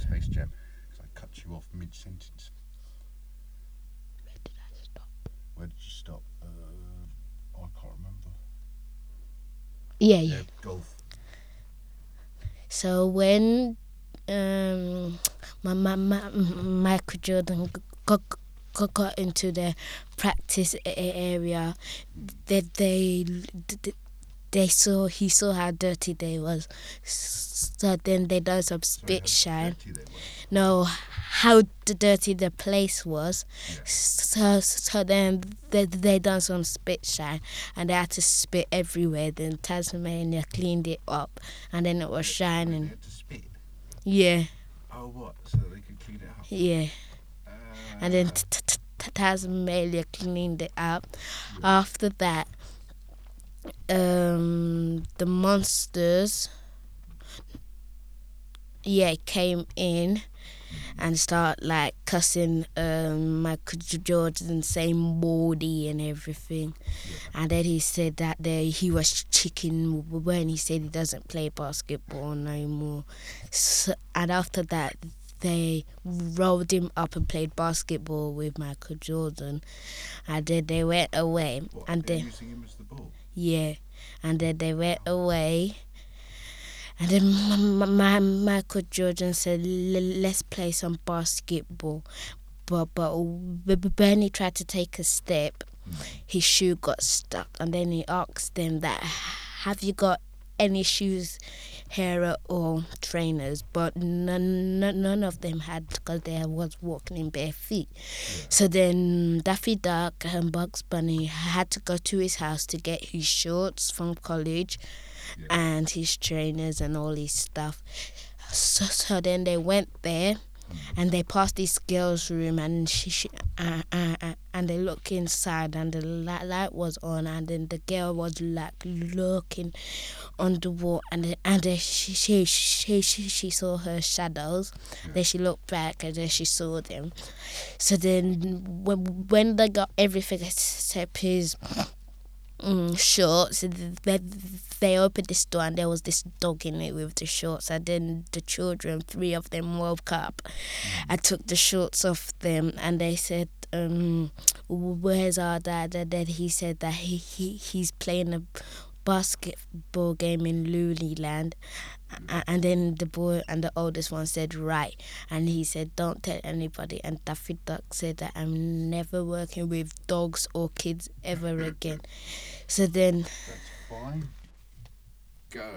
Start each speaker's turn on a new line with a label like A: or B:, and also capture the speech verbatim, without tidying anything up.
A: Space Jam because I cut you off mid sentence.
B: Where did I stop?
A: Where did you stop? Uh, oh, I can't remember.
B: Yeah, yeah.
A: Yeah, golf.
B: So when um, my, my, my, Michael Jordan got, got, got into the practice area, that they, they they saw he saw how dirty they was. So then they done some spit
A: Sorry, how
B: shine.
A: dirty they were.
B: No, how d- dirty the place was.
A: Yeah.
B: So so then they they done some spit shine and they had to spit everywhere. Then Tasmania cleaned it up and then it was
A: They
B: shining.
A: had to spit.
B: Yeah,
A: Oh, what? So that they could clean it up.
B: yeah.
A: Uh,
B: And then t- t- t- Tasmania cleaned it up.
A: yeah.
B: After that, um, the monsters, yeah, came in and start like cussing um, Michael Jordan, saying moldy and everything.
A: Yeah.
B: And then he said that they, he was chicken when he said he doesn't play basketball no more. So, and after that, they rolled him up and played basketball with Michael Jordan. And then they went away.
A: What,
B: and
A: they're
B: then
A: using him as the ball?
B: yeah, and then they went away. And then my, my, Michael Jordan said, let's play some basketball. But, but when he tried to take a step, his shoe got stuck. And then he asked them that, have you got any shoes here at all, trainers? But none, none, none of them had because they was walking in bare feet.
A: Yeah.
B: So then Daffy Duck and Bugs Bunny had to go to his house to get his shorts from college.
A: Yeah.
B: And his trainers and all his stuff. So, so then they went there and they passed this girl's room and she, she uh, uh, uh, and they look inside and the light, light was on and then the girl was like looking on the wall and then, and then she, she, she, she, she saw her shadows.
A: Yeah.
B: Then she looked back and then she saw them. So then when, when they got everything except his Mm, shorts. They, they opened this door and there was this dog in it with the shorts. And then the children, three of them, woke up mm. and took the shorts off them. And they said, um, "Where's our dad?" And then he said that he, he he's playing a basketball game in Luliland. And then the boy and the oldest one said, right. And he said, don't tell anybody. And Daffy Duck said that I'm never working with dogs or kids ever again. So then...
A: That's fine.